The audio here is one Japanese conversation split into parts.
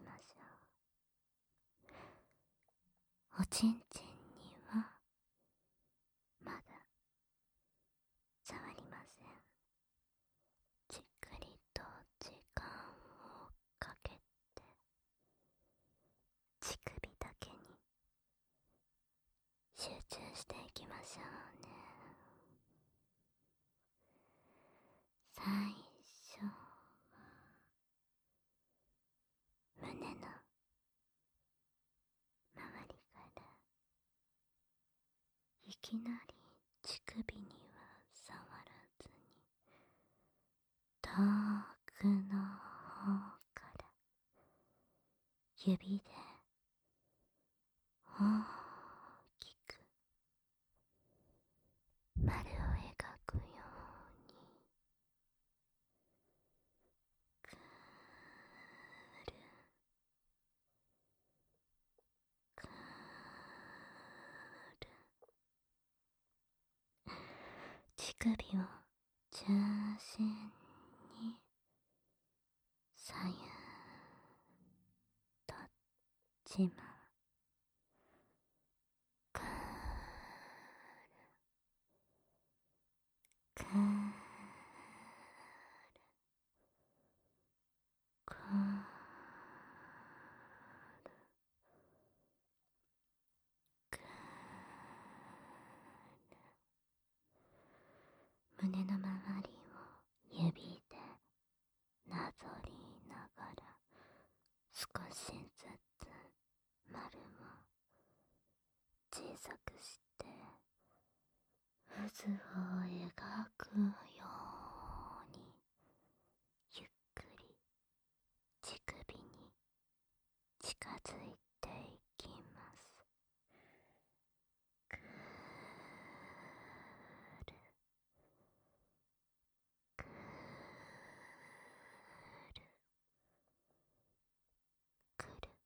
ましょう。おちんちんにはまだ触りません。じっくりと時間をかけて乳首だけに集中していきましょうね。最初は胸の周りからいきなり乳首には触らずに遠くの方から指で大きく丸を描くようにくるくる乳首を中心に左右とちまくるくるくるくる胸の周りを指でなぞりながら少しずつ丸を小さくして渦を描くようにゆっくり乳首に近づいていきます。くるくるくるくる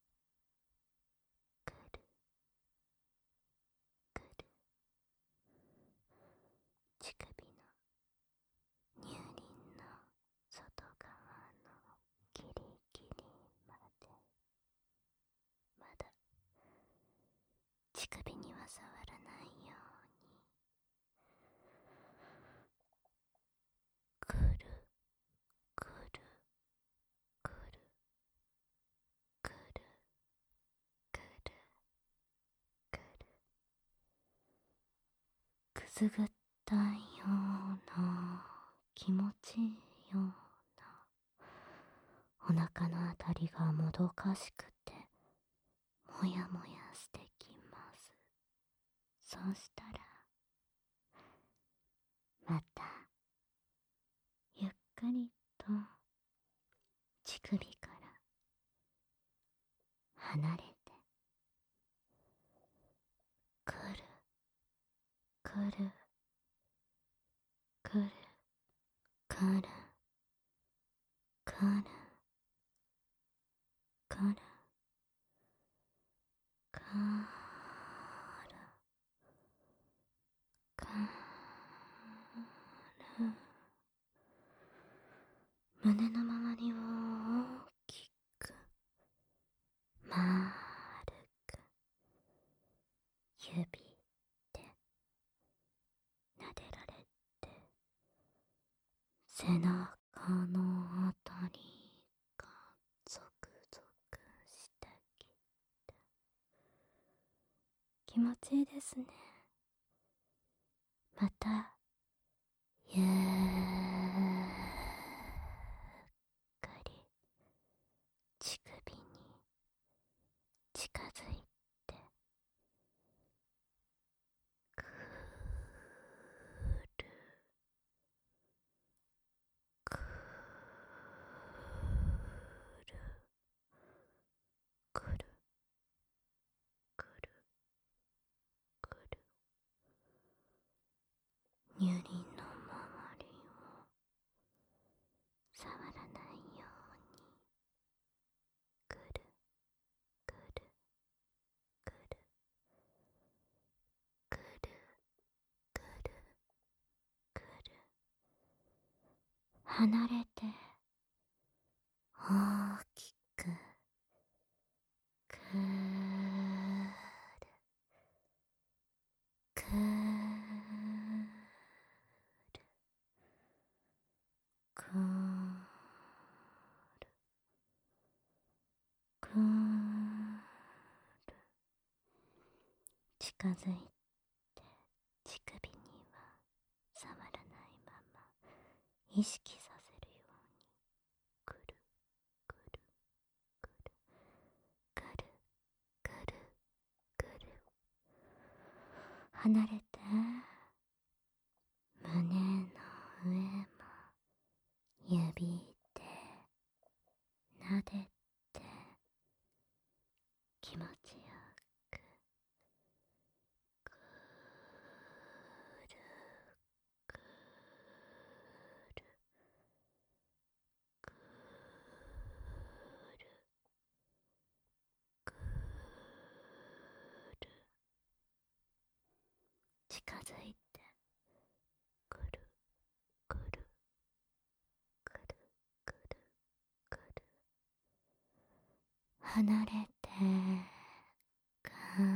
くる乳首の乳輪の外側のギリギリまでまだ乳首には触らないようにくるくるくるくるくるくるくすぐったいような気持ちいいようなお腹のあたりがもどかしくてもやもやしてきます。そうしたらまたゆっくりと乳首から離れてくるくるくるくるくるくるくるくる胸の周りを大きく丸く指で撫でられて背中のあたりがゾクゾクしてきて気持ちいいですね。またゆっくり乳首に近づいてくるくるくるくるくる乳輪の周りを触らないようにくるくるくるくるくるくる離れて大きく近づいて乳首には触らないまま意識させるようにくるくるくるくるくるくる離れて胸の上も指で撫でて気持ちよくくるくるくるくる近づいてくるくるくるくるくる離れてから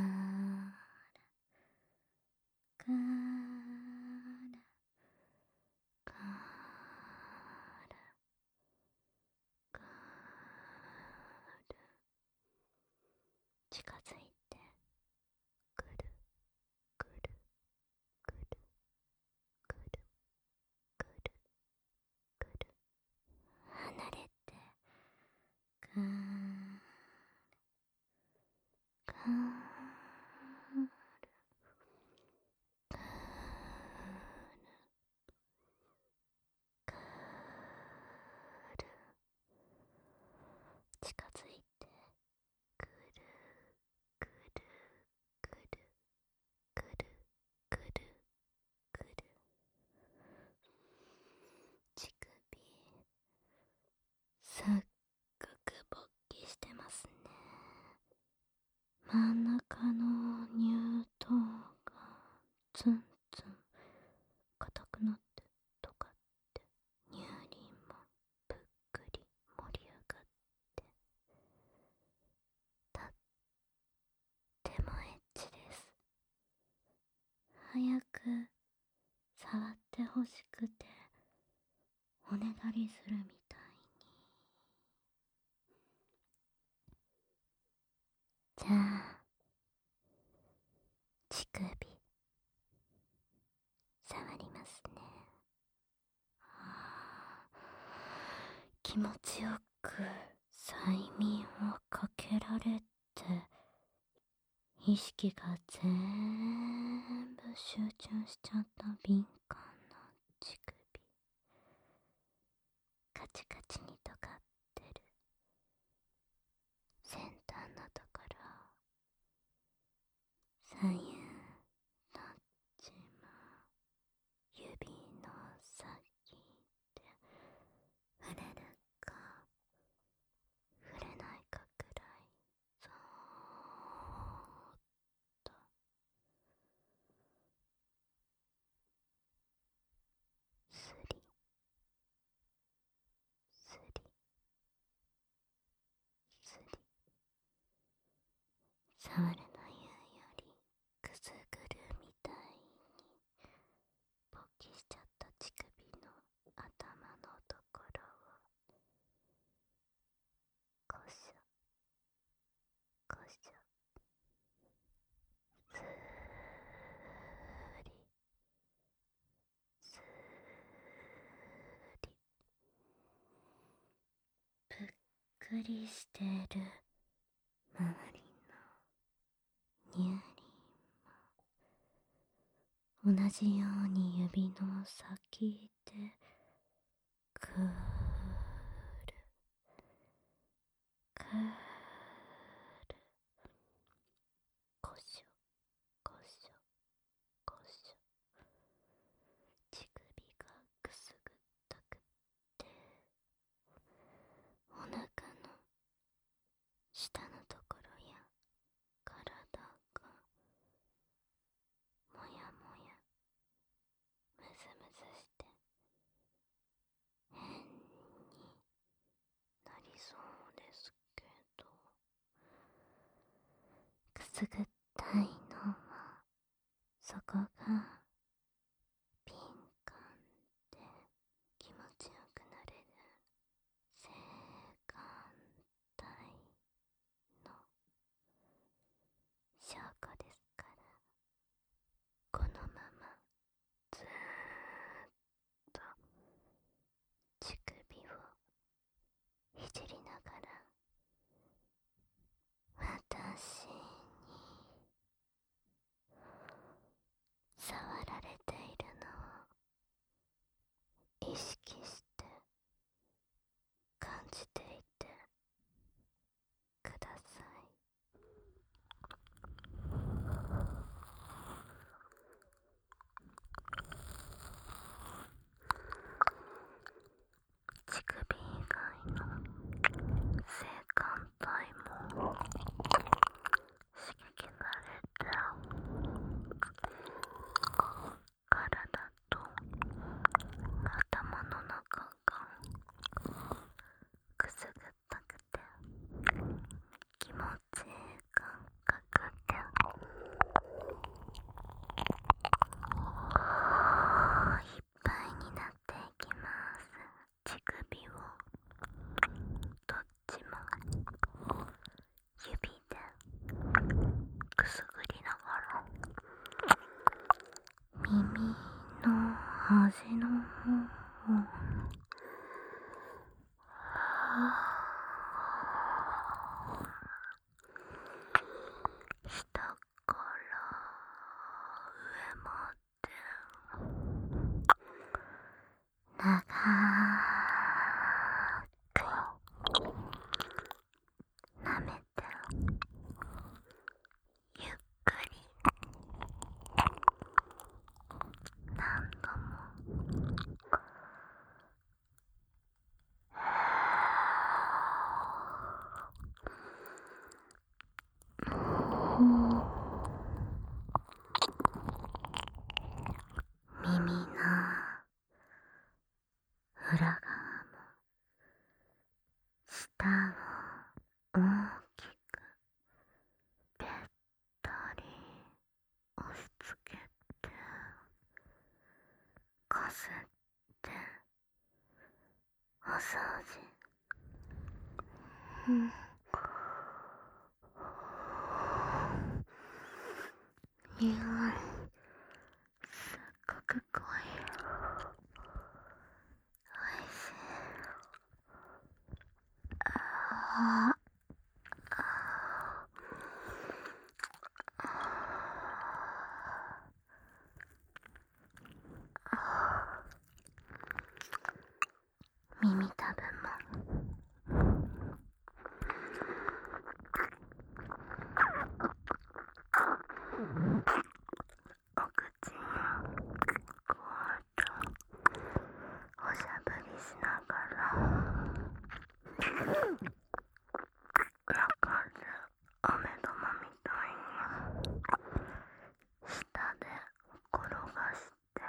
からからから近づいてくるくるくるくるくるくる離れてからから近づいてくるくるくるくるくるくる乳首すっごく勃起してますね。真ん中の乳頭がツンツン硬くなってとかって乳輪もぷっくり盛り上がってとってもエッチです。早く触ってほしくておねだりするみたいに。じゃあ乳首触りますね。気持ちよく催眠をかけられて意識が全部集中しちゃった敏感な乳首、カチカチにとがってる先端のところ左右どっちも指の先で触れるか触れないかくらいそーっとスリスリスリ触るの言うよりくすぐるみたいに勃起しちゃった乳首の頭のところをこしょこしょすーりすーりぷっくりしてる周りの乳輪も同じように指の先でくーるくーるこしょこしょこしょ乳首がくすぐったくってお腹の下のところや体がもやもやむずむずして変になりそうですけど、くすぐったいのはそこが敏感で気持ちよくなれる性感帯の証拠ですから。 つけて、こすってお掃除。匂いすっごく濃い。おいしい。耳たぶもお口にこうとおしゃぶりしながら中で飴玉みたいに舌で転がして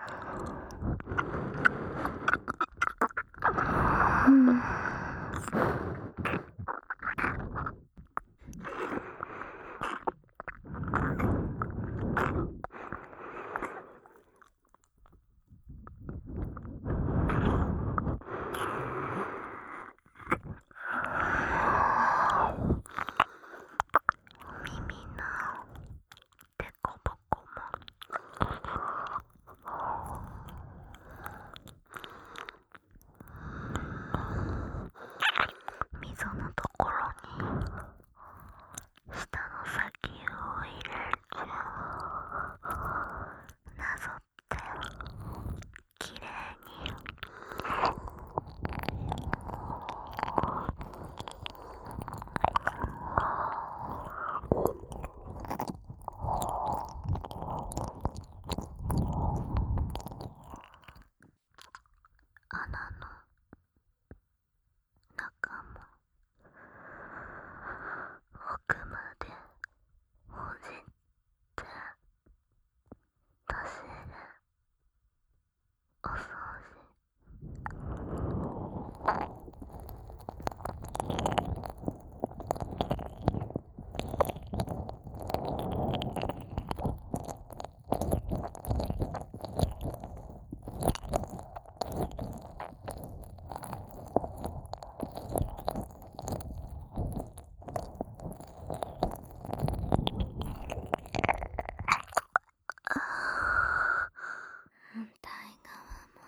耳のでこぼこも溝のところに舌の先を入れてなぞってきれいに穴の中も奥までほじって出せるお掃除。反対側も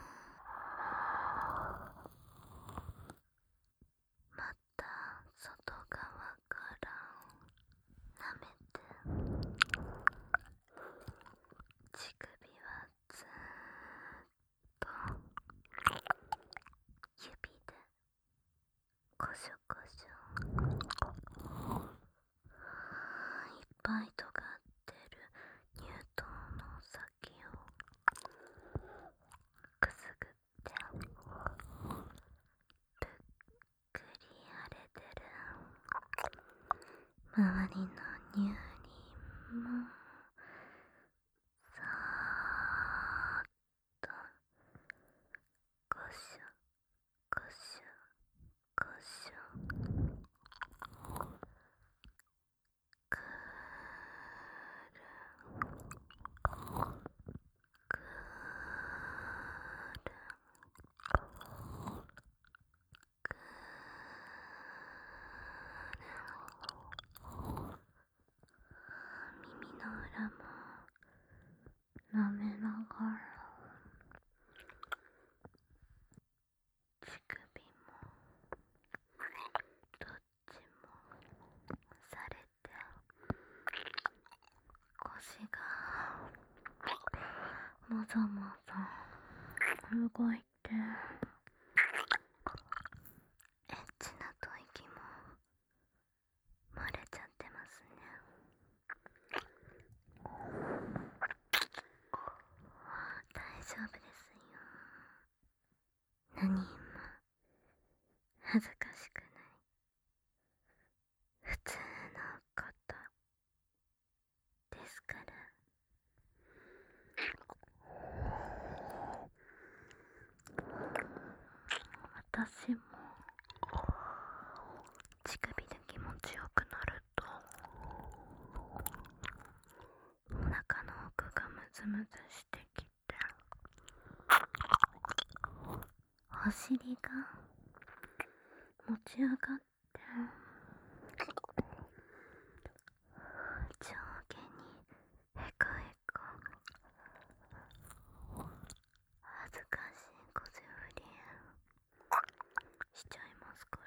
また外側から舐めて、乳首はずーっと指でコショコショ、いっぱい尖ってる乳頭の先をくすぐってぷっくり荒れてる周りの乳輪もそーっとゴショゴショゴショくーるくーる耳の裏も舐めながら乳首もどっちもされて、腰がもぞもぞ動いて、エッチな吐息も漏れちゃってますね。大丈夫ですよ。何も恥ずかしくない。普通のことですから。私も乳首で気持ちよくなるとお腹の奥がむズムズしてきて、お尻が持ち上がって、上下にへこへこ、恥ずかしいこじふりしちゃいますから。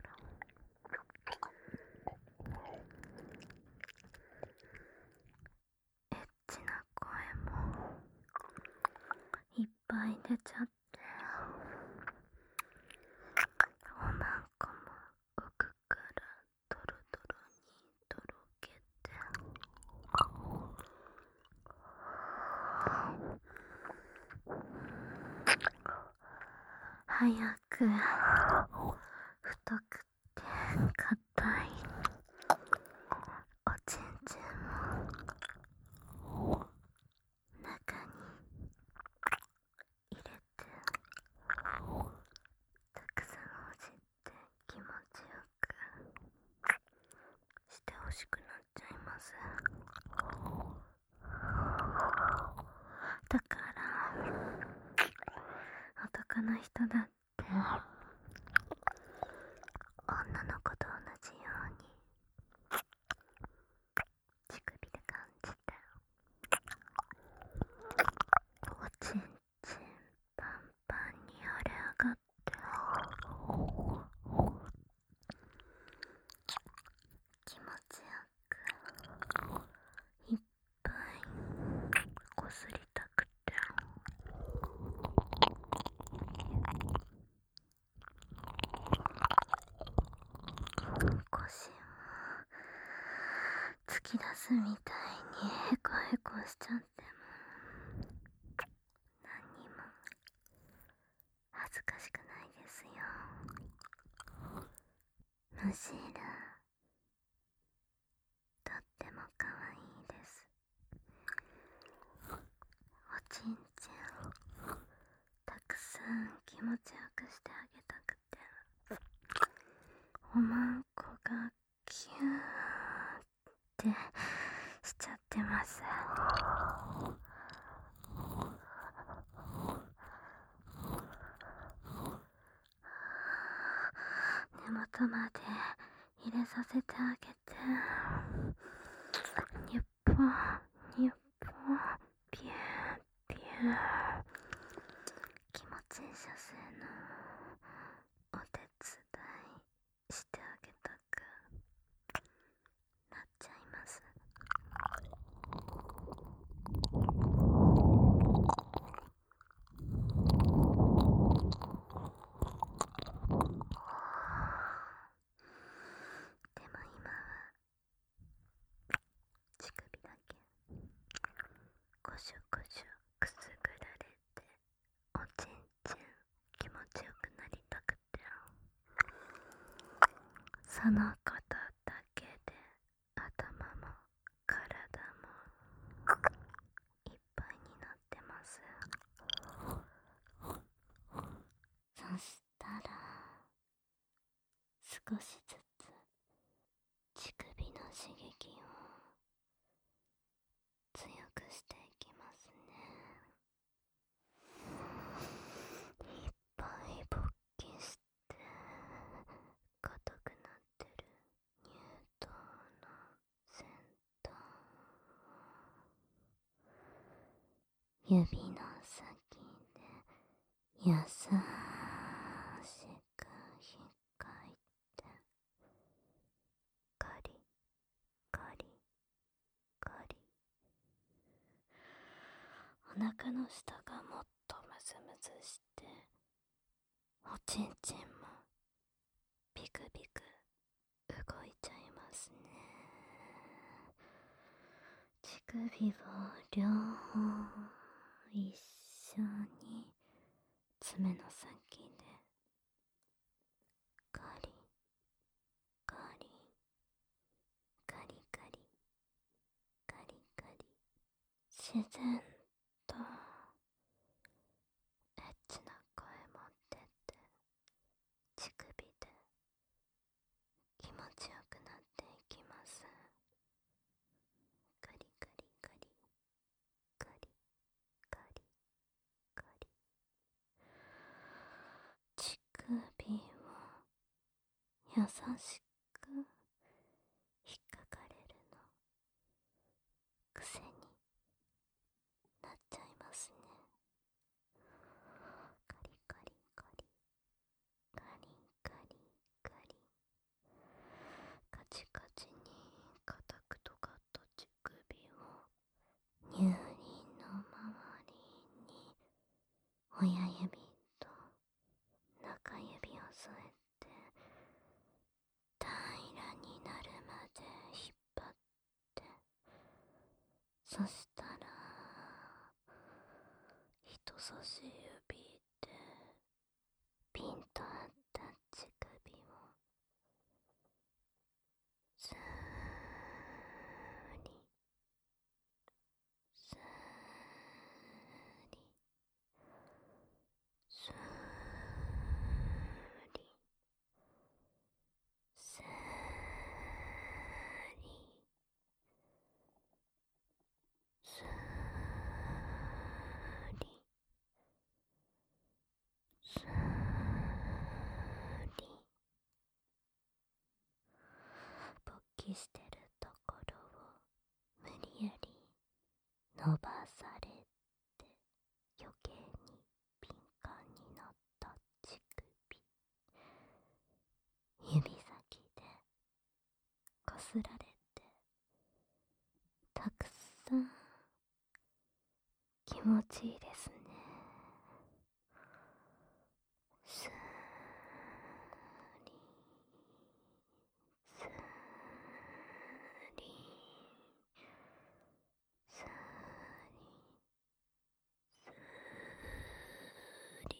エッチな声もいっぱい出ちゃって、おまんこも奥からドロドロにとろけて、早く太くて硬いおちんちんも中に入れて、たくさんほじって気持ちよくしてほしくなっちゃいます。だから男の人だって女の子と同じように乳首で感じて、おちんちんパンパンに腫れ上がって、気持ちよくいっぱいこすりたくて、腰を突き出すみたいにへこへこしちゃっても何にも恥ずかしくないですよ。むしろとっても可愛いです。おちんちんをたくさん気持ちよくしてあげたくて、おまんこがキューってしちゃってます。根元まで入れさせてあげて、ニュッポニュッポピューピュー、気持ちいい射精のお手伝いしてあげたくなっちゃいます。でも今は乳首だけゴシュゴシュくすぐられて、おちんちん気持ちよくなりたくて、そのことだけで頭も体もいっぱいになってます。そしたら少しずつ乳首の刺激を強くしていきますね。いっぱい勃起して硬くなってる乳頭の先端を指の先で優しく引っかいて、カリカリカリ、お腹の下がもっとムズムズして、おちんちんもビクビク動いちゃいますね。乳首を両方一緒に爪の先でカリカリカリカリカリカリ、自然とエッチな声持ってって乳首で気持ちよくなっていきます。カリカリカリカリ優しく引っかかれるの癖になっちゃいますね。カリカリカリカリカリカリ、カチカチに硬く尖った乳首を乳輪の周りに親指と中指を添えて平らになるまで引っ張って、そしたら人差し指でピンと張った乳首をスーリスーリスーリスーリスーリスーリ、勃起してるところを無理やり伸ばされて、余計に敏感になった乳首、指先でこすられて、たくさん気持ちいいですね。スーリスーリスーリ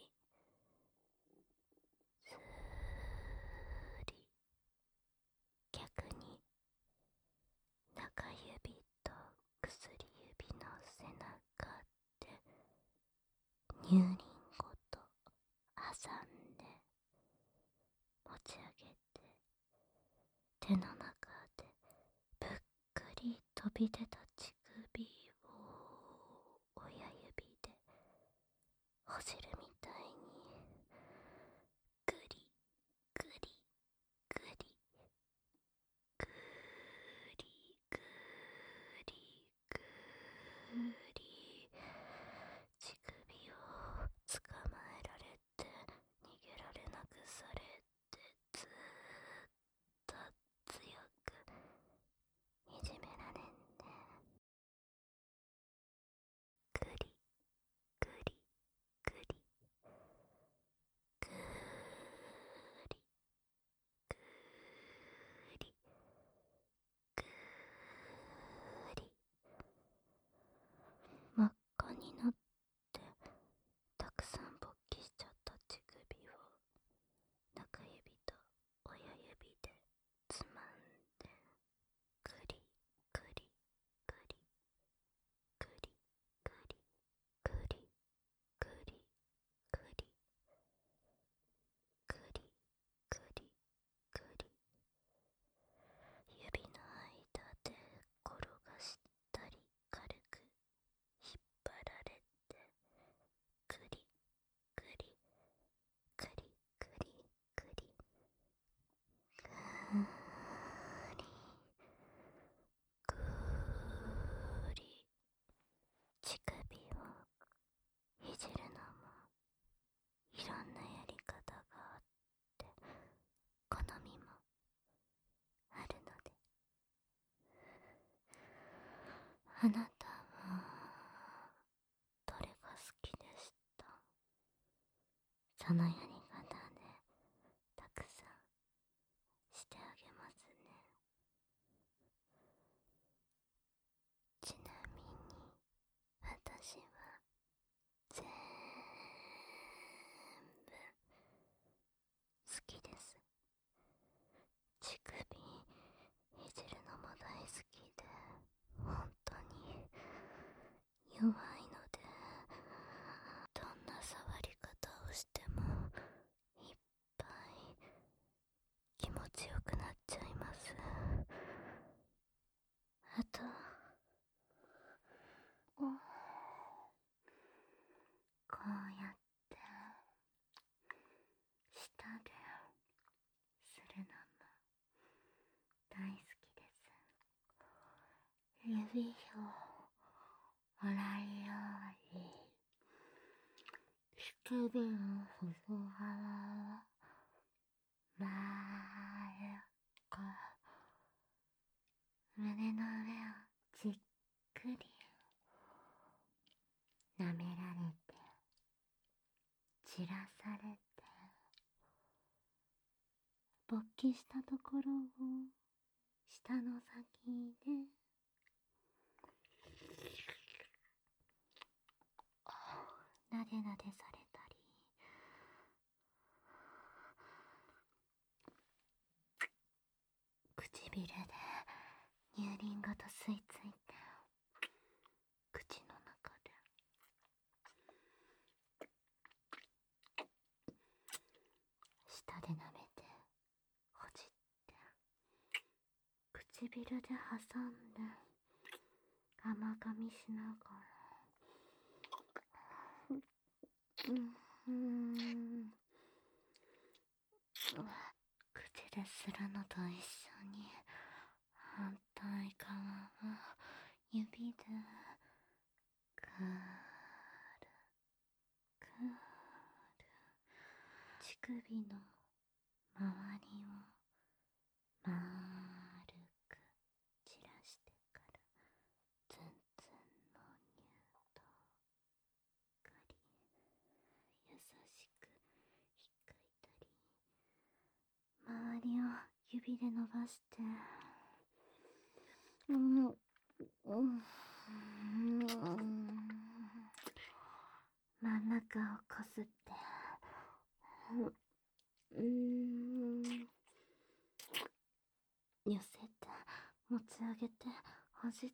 スーリ、逆に中指と薬指の背中で乳輪ごと挟んで持ち上げて、手の中でぷっくり飛び出た乳首を親指でほじるみたいにグリグリグリグリグリグリ、乳首を捕まえられて逃げられなくされて、ずーっと強くいじめられんね。グリグリグリグリグリグリ、真っ赤になってたくさん勃起しちゃった乳首を中指と親指でつまんで、グリグリグリグリグリグリグリグリグリグリグリ、指の間で転がしたり軽く引っ張られて、グリグリグリグリグリグリグリ、乳首をいじるのもいろんなやり方があって、好みもあるので、あなたはどれが好きでした？そのやり方でたくさんしてあげますね。ちなみに私は全部好きです。乳首いじるのも大好きで、本当に弱いので、どんな触り方をしてもいっぱい気持ちよくなっちゃいます。あと、こうやって舌でするのも首をもらうように、乳首の外側を丸く胸の上をじっくり舐められて、散らされて、勃起したところを舌の先でなでなでされたり、唇で乳輪ごと吸い付いて、口の中で舌で舐めて、ほじって、唇で挟んで甘噛みしながら、口でするのと一緒に反対側を指でぐーるぐーる、乳首の周りを丸く散らしてから、ツンツンの乳とかり優しくひっかいたり、周りを指で伸ばして、真ん中をこすって、寄せて、持ち上げて、ほじって、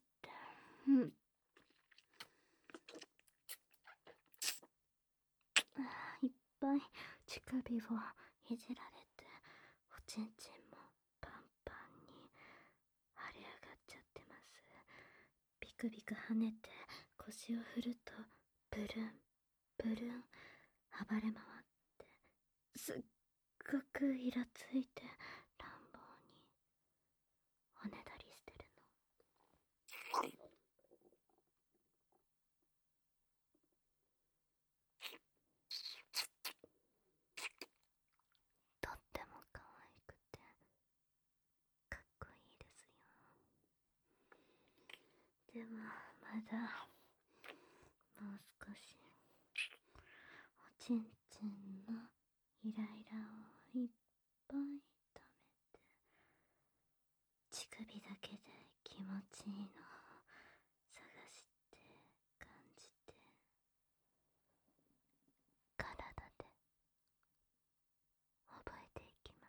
いっぱい乳首をいじられて、おちんちんもパンパンに腫れ上がっちゃってます。ビクビク跳ねて腰を振ると、ブルンブルン暴れ回って、すっごくイラついて乱暴におねだりしてるの。とっても可愛くてかっこいいですよ。でもまだもう少しおちんちんのイライラをいっぱい溜めて、乳首だけで気持ちいいのを探して感じて、体で覚えていきます。